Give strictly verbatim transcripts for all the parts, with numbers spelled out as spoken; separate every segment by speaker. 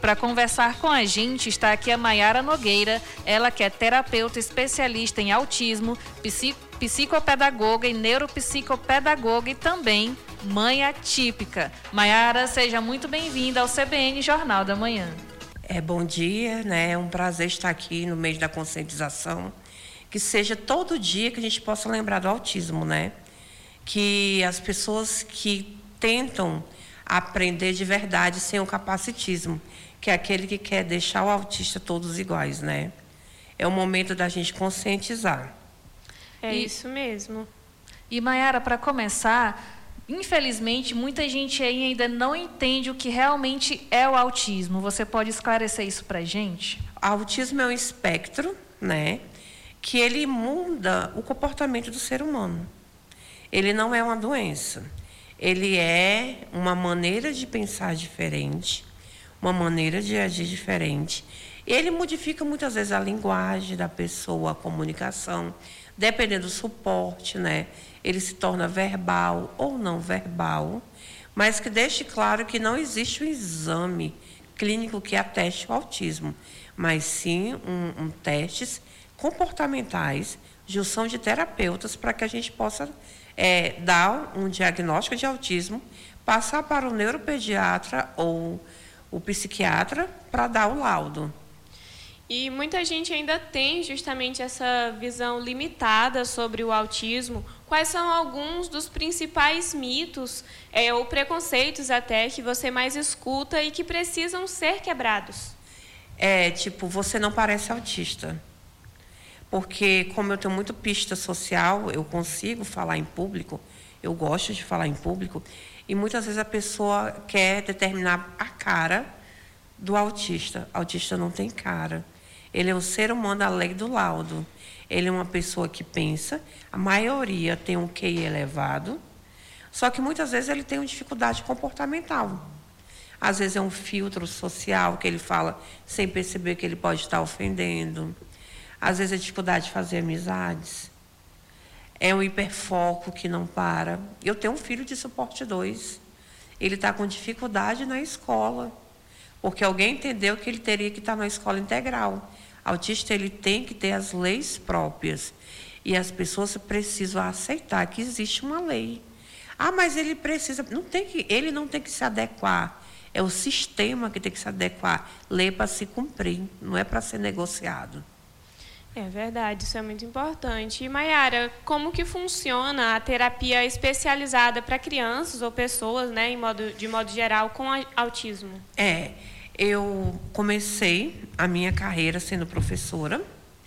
Speaker 1: Para conversar com a gente está aqui a Maiara Nogueira, ela que é terapeuta especialista em autismo, psico, psicopedagoga e neuropsicopedagoga e também mãe atípica. Maiara, seja muito bem-vinda ao C B N Jornal da Manhã.
Speaker 2: É, bom dia, né? É um prazer estar aqui no mês da conscientização. Que seja todo dia que a gente possa lembrar do autismo, né? Que as pessoas que tentam aprender de verdade sem o capacitismo, que é aquele que quer deixar o autista todos iguais, né? É o momento da gente conscientizar.
Speaker 3: É
Speaker 1: e,
Speaker 3: isso mesmo.
Speaker 1: E, Maiara, para começar, infelizmente, muita gente aí ainda não entende o que realmente é o autismo. Você pode esclarecer isso para a gente?
Speaker 2: O autismo é um espectro, né? Que ele muda o comportamento do ser humano. Ele não é uma doença. Ele é uma maneira de pensar diferente, uma maneira de agir diferente. Ele modifica muitas vezes a linguagem da pessoa, a comunicação, dependendo do suporte, né? Ele se torna verbal ou não verbal, mas que deixe claro que não existe um exame clínico que ateste o autismo, mas sim um, um testes comportamentais, junção de terapeutas para que a gente possa é, dar um diagnóstico de autismo, passar para o neuropediatra ou o psiquiatra para dar o laudo.
Speaker 3: E muita gente ainda tem justamente essa visão limitada sobre o autismo. Quais são alguns dos principais mitos é, ou preconceitos até que você mais escuta e que precisam ser quebrados?
Speaker 2: É, tipo, você não parece autista. Porque, como eu tenho muito pista social, eu consigo falar em público, eu gosto de falar em público, e muitas vezes a pessoa quer determinar a cara do autista. O autista não tem cara. Ele é um ser humano, a lei do laudo. Ele é uma pessoa que pensa, a maioria tem um Q I elevado, só que muitas vezes ele tem uma dificuldade comportamental. Às vezes é um filtro social que ele fala sem perceber que ele pode estar ofendendo. Às vezes é dificuldade de fazer amizades. É um hiperfoco que não para. Eu tenho um filho de suporte dois. Ele está com dificuldade na escola, porque alguém entendeu que ele teria que estar na escola integral. Autista, ele tem que ter as leis próprias. E as pessoas precisam aceitar que existe uma lei. Ah, mas ele precisa... Não tem que, ele não tem que se adequar. É o sistema que tem que se adequar. Lei para se cumprir, não é para ser negociado.
Speaker 3: É verdade, isso é muito importante. E, Maiara, como que funciona a terapia especializada para crianças ou pessoas, né, em modo, de modo geral, com autismo?
Speaker 2: É, eu comecei a minha carreira sendo professora,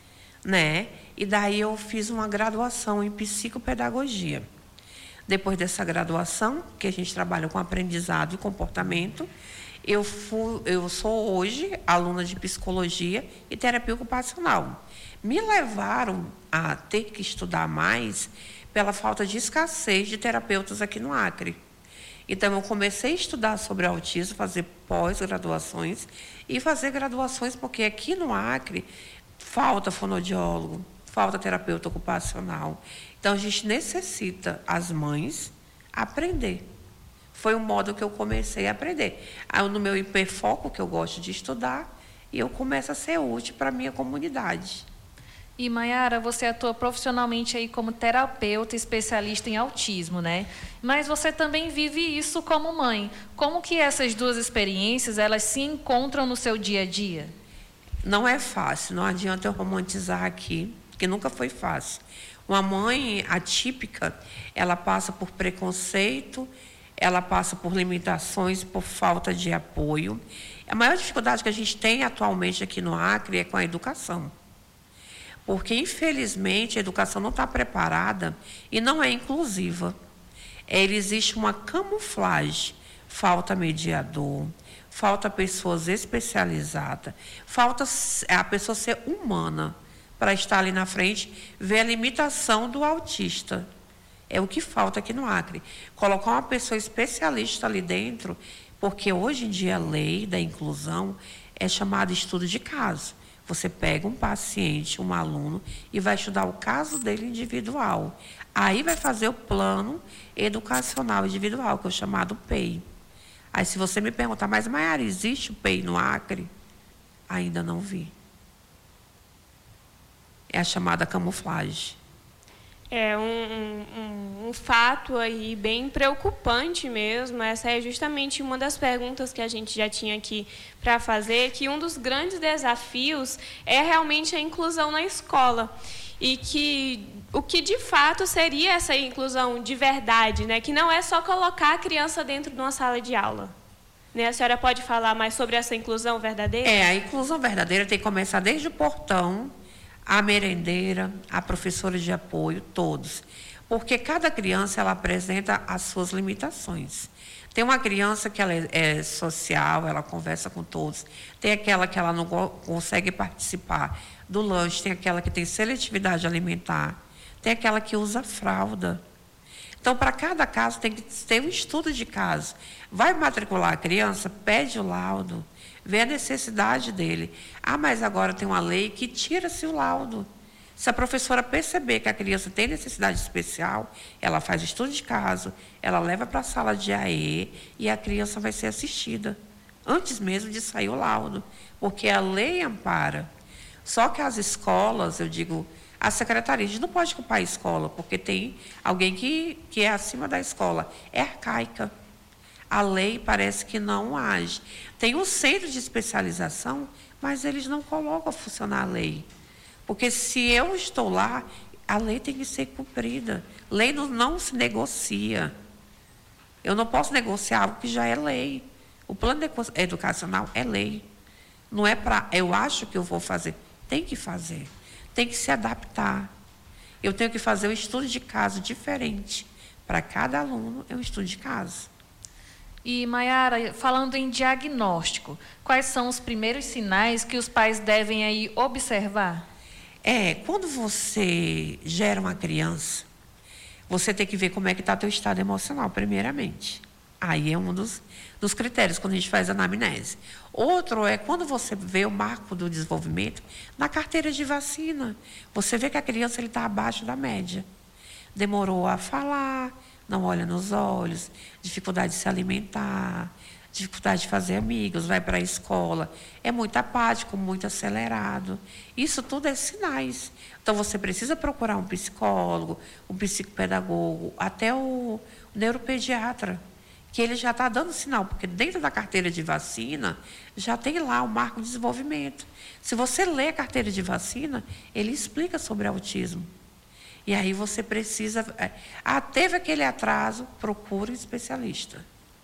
Speaker 2: né? E daí eu fiz uma graduação em psicopedagogia. Depois dessa graduação, que a gente trabalha com aprendizado e comportamento, eu, fui, eu sou hoje aluna de psicologia e terapia ocupacional. Me levaram a ter que estudar mais pela falta de escassez de terapeutas aqui no Acre. Então, eu comecei a estudar sobre autismo, fazer pós-graduações e fazer graduações, porque aqui no Acre falta fonoaudiólogo, falta terapeuta ocupacional. Então, a gente necessita, as mães, aprender. Foi o modo que eu comecei a aprender. Aí, no meu hiperfoco, que eu gosto de estudar, e eu começo a ser útil para a minha comunidade.
Speaker 1: E, Maiara, você atua profissionalmente aí como terapeuta especialista em autismo, né? Mas você também vive isso como mãe. Como que essas duas experiências, elas se encontram no seu dia a dia?
Speaker 2: Não é fácil, não adianta eu romantizar aqui, que nunca foi fácil. Uma mãe atípica, ela passa por preconceito, ela passa por limitações, por falta de apoio. A maior dificuldade que a gente tem atualmente aqui no Acre é com a educação. Porque, infelizmente, a educação não está preparada e não é inclusiva. É, existe uma camuflagem. Falta mediador, falta pessoas especializadas, falta a pessoa ser humana para estar ali na frente, ver a limitação do autista. É o que falta aqui no Acre. Colocar uma pessoa especialista ali dentro, porque hoje em dia a lei da inclusão é chamada estudo de caso. Você pega um paciente, um aluno, e vai estudar o caso dele individual. Aí vai fazer o plano educacional individual, que é o chamado P E I. Aí, se você me perguntar, mas, Maiara, existe o P E I no Acre? Ainda não vi. É a chamada camuflagem.
Speaker 3: É um, um, um fato aí bem preocupante mesmo. Essa é justamente uma das perguntas que a gente já tinha aqui para fazer, que um dos grandes desafios é realmente a inclusão na escola. E que o que de fato seria essa inclusão de verdade, né? Que não é só colocar a criança dentro de uma sala de aula. Né? A senhora pode falar mais sobre essa inclusão verdadeira?
Speaker 2: É, a inclusão verdadeira tem que começar desde o portão, a merendeira, a professora de apoio, todos. Porque cada criança ela apresenta as suas limitações. Tem uma criança que ela é, é social, ela conversa com todos. Tem aquela que ela não consegue participar do lanche, tem aquela que tem seletividade alimentar, tem aquela que usa fralda. Então, para cada caso, tem que ter um estudo de caso. Vai matricular a criança, pede o laudo, vê a necessidade dele. Ah, mas agora tem uma lei que tira-se o laudo. Se a professora perceber que a criança tem necessidade especial, ela faz estudo de caso, ela leva para a sala de A E e a criança vai ser assistida, antes mesmo de sair o laudo, porque a lei ampara. Só que as escolas, eu digo, a secretaria, a gente não pode culpar a escola, porque tem alguém que, que é acima da escola, é arcaica. A lei parece que não age. Tem um centro de especialização, mas eles não colocam a funcionar a lei. Porque se eu estou lá, a lei tem que ser cumprida. Lei não, não se negocia. Eu não posso negociar algo que já é lei. O plano educacional é lei. Não é para, eu acho que eu vou fazer. Tem que fazer. Tem que se adaptar. Eu tenho que fazer um estudo de caso diferente. Para cada aluno, é um estudo de caso.
Speaker 1: E, Maiara, falando em diagnóstico, quais são os primeiros sinais que os pais devem aí observar?
Speaker 2: É, quando você gera uma criança, você tem que ver como é que está teu estado emocional, primeiramente. Aí é um dos, dos critérios, quando a gente faz a anamnese. Outro é quando você vê o marco do desenvolvimento na carteira de vacina. Você vê que a criança está abaixo da média. Demorou a falar, não olha nos olhos, dificuldade de se alimentar, dificuldade de fazer amigos, vai para a escola, é muito apático, muito acelerado. Isso tudo é sinais. Então, você precisa procurar um psicólogo, um psicopedagogo, até o neuropediatra, que ele já está dando sinal, porque dentro da carteira de vacina já tem lá o marco de desenvolvimento. Se você lê a carteira de vacina, ele explica sobre autismo. E aí você precisa... Ah, teve aquele atraso, procure um especialista.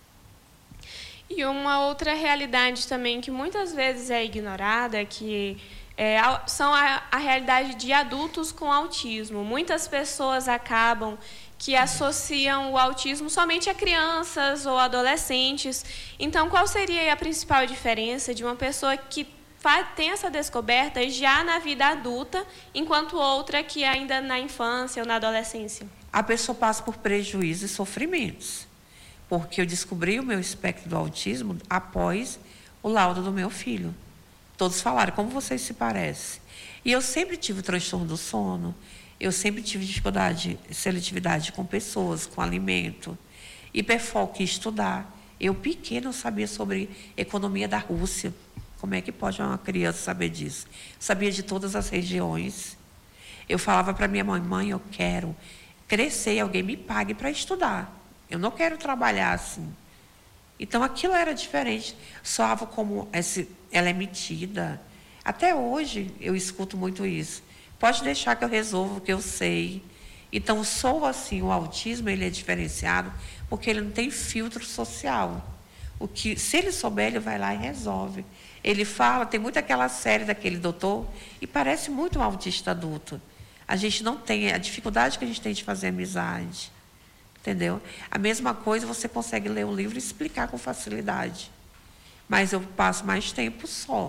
Speaker 3: E uma outra realidade também que muitas vezes é ignorada, que é, são a, a realidade de adultos com autismo. Muitas pessoas acabam que associam o autismo somente a crianças ou adolescentes. Então, qual seria a principal diferença de uma pessoa que tem essa descoberta já na vida adulta, enquanto outra que ainda na infância ou na adolescência?
Speaker 2: A pessoa passa por prejuízos e sofrimentos, porque eu descobri o meu espectro do autismo após o laudo do meu filho. Todos falaram, como vocês se parecem? E eu sempre tive o transtorno do sono, eu sempre tive dificuldade, seletividade com pessoas, com alimento, hiperfoco em estudar. Eu, pequena, não sabia sobre economia da Rússia. Como é que pode uma criança saber disso? Sabia de todas as regiões. Eu falava para minha mãe, mãe, eu quero crescer, alguém me pague para estudar. Eu não quero trabalhar assim. Então, aquilo era diferente. Soava como esse, ela é metida. Até hoje, eu escuto muito isso. Pode deixar que eu resolvo o que eu sei. Então, sou assim, o autismo ele é diferenciado porque ele não tem filtro social. O que, se ele souber, ele vai lá e resolve. Ele fala, tem muito aquela série daquele doutor, e parece muito um autista adulto. A gente não tem, a dificuldade que a gente tem de fazer amizade. Entendeu? A mesma coisa, você consegue ler um livro e explicar com facilidade. Mas eu passo mais tempo só.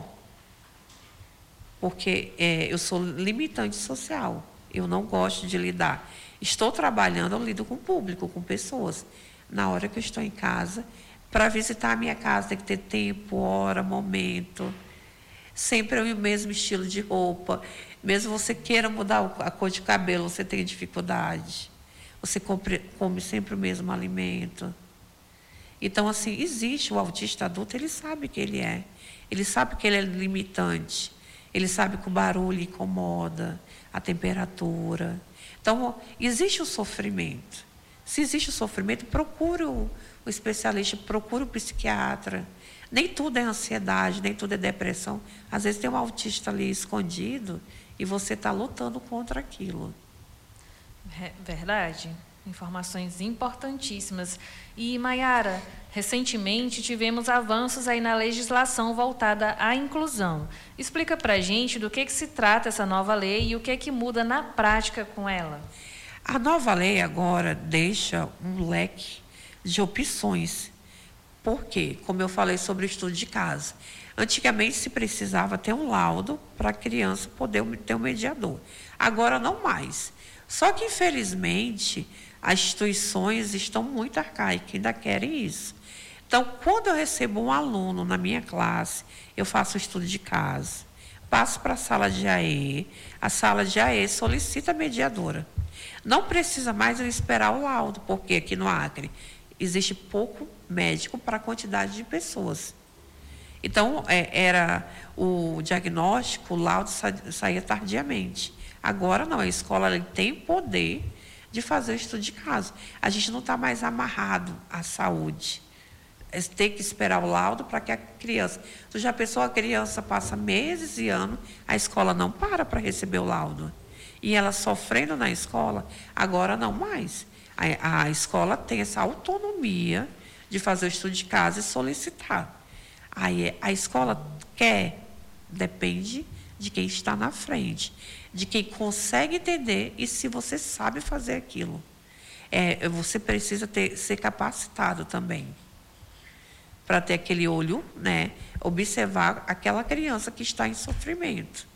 Speaker 2: Porque é, eu sou limitante social. Eu não gosto de lidar. Estou trabalhando, eu lido com o público, com pessoas. Na hora que eu estou em casa, para visitar a minha casa, tem que ter tempo, hora, momento. Sempre é o mesmo estilo de roupa. Mesmo você queira mudar a cor de cabelo, você tem dificuldade. Você come, come sempre o mesmo alimento. Então, assim, existe o autista adulto, ele sabe que ele é. Ele sabe que ele é limitante. Ele sabe que o barulho incomoda, a temperatura. Então, existe o sofrimento. Se existe o sofrimento, procure o, o especialista, procure o psiquiatra. Nem tudo é ansiedade, nem tudo é depressão. Às vezes tem um autista ali escondido e você está lutando contra aquilo.
Speaker 1: Verdade. Informações importantíssimas. E, Maiara, recentemente tivemos avanços aí na legislação voltada à inclusão. Explica para a gente do que, que se trata essa nova lei e o que, que muda na prática com ela.
Speaker 2: A nova lei agora deixa um leque de opções. Por quê? Como eu falei sobre o estudo de caso. Antigamente se precisava ter um laudo para a criança poder ter um mediador. Agora não mais. Só que, infelizmente, as instituições estão muito arcaicas, ainda querem isso. Então, quando eu recebo um aluno na minha classe, eu faço o estudo de caso, passo para a sala de A E, a sala de A E solicita a mediadora. Não precisa mais eu esperar o laudo, porque aqui no Acre existe pouco médico para a quantidade de pessoas. Então, é, era o diagnóstico, o laudo sa, saía tardiamente. Agora não, a escola ela tem poder de fazer o estudo de caso. A gente não está mais amarrado à saúde. Tem que esperar o laudo para que a criança... Tu já pensou, a criança passa meses e anos, a escola não para para receber o laudo. E ela sofrendo na escola, agora não mais. A, a escola tem essa autonomia de fazer o estudo de caso e solicitar. Aí a escola quer, depende de quem está na frente, de quem consegue entender e se você sabe fazer aquilo. É, você precisa ter, ser capacitado também para ter aquele olho, né, observar aquela criança que está em sofrimento.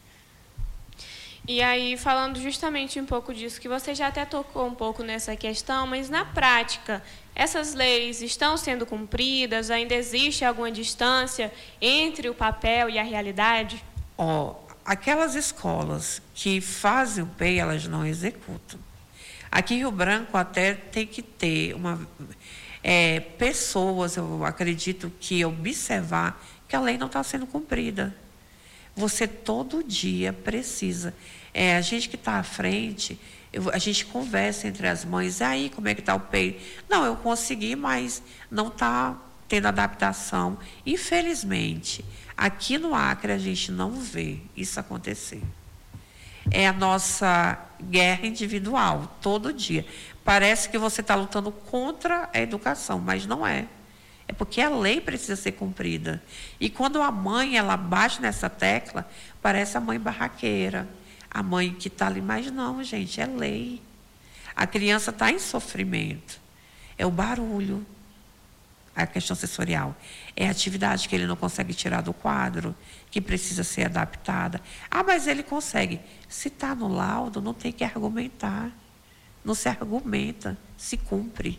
Speaker 3: E aí, falando justamente um pouco disso, que você já até tocou um pouco nessa questão, mas na prática, essas leis estão sendo cumpridas? Ainda existe alguma distância entre o papel e a realidade?
Speaker 2: Ó, aquelas escolas que fazem o P E I, elas não executam. Aqui em Rio Branco até tem que ter uma, é, pessoas, eu acredito que observar que a lei não está sendo cumprida. Você todo dia precisa. É, a gente que está à frente, eu, a gente conversa entre as mães, e aí, como é que está o P E I? Não, eu consegui, mas não está tendo adaptação. Infelizmente, aqui no Acre a gente não vê isso acontecer. É a nossa guerra individual, todo dia. Parece que você está lutando contra a educação, mas não é. É porque a lei precisa ser cumprida. E quando a mãe ela bate nessa tecla, parece a mãe barraqueira. A mãe que está ali, mas não, gente, é lei. A criança está em sofrimento. É o barulho, a questão sensorial. É a atividade que ele não consegue tirar do quadro, que precisa ser adaptada. Ah, mas ele consegue. Se está no laudo, não tem que argumentar. Não se argumenta, se cumpre.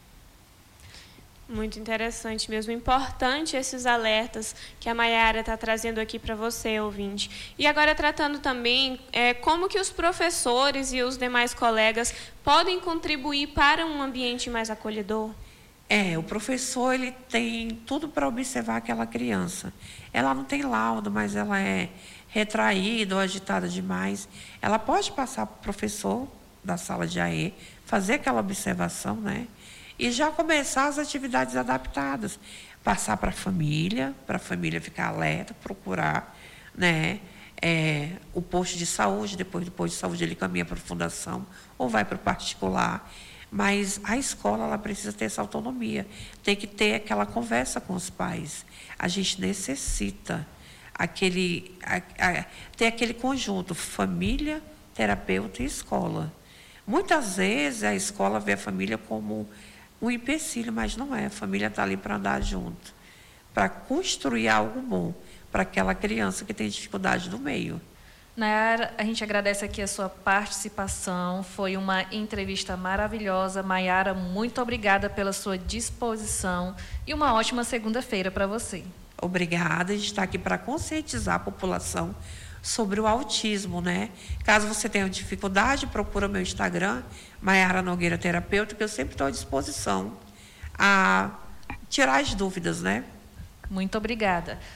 Speaker 3: Muito interessante mesmo. Importante esses alertas que a Maiara está trazendo aqui para você, ouvinte. E agora tratando também é, como que os professores e os demais colegas podem contribuir para um ambiente mais acolhedor?
Speaker 2: É, o professor ele tem tudo para observar aquela criança. Ela não tem laudo, mas ela é retraída ou agitada demais. Ela pode passar para o professor da sala de A E, fazer aquela observação, né? E já começar as atividades adaptadas. Passar para a família, para a família ficar alerta, procurar, né, é, o posto de saúde, depois do posto de saúde ele caminha para a fundação ou vai para o particular. Mas a escola ela precisa ter essa autonomia, tem que ter aquela conversa com os pais. A gente necessita aquele, a, a, ter aquele conjunto, família, terapeuta e escola. Muitas vezes a escola vê a família como um empecilho, mas não é. A família está ali para andar junto, para construir algo bom para aquela criança que tem dificuldade no meio.
Speaker 1: Nayara, a gente agradece aqui a sua participação. Foi uma entrevista maravilhosa. Maiara, muito obrigada pela sua disposição e uma ótima segunda-feira para você.
Speaker 2: Obrigada. A gente está aqui para conscientizar a população sobre o autismo, né? Caso você tenha dificuldade, procura meu Instagram, Maiara Nogueira Terapeuta, que eu sempre estou à disposição a tirar as dúvidas, né?
Speaker 1: Muito obrigada.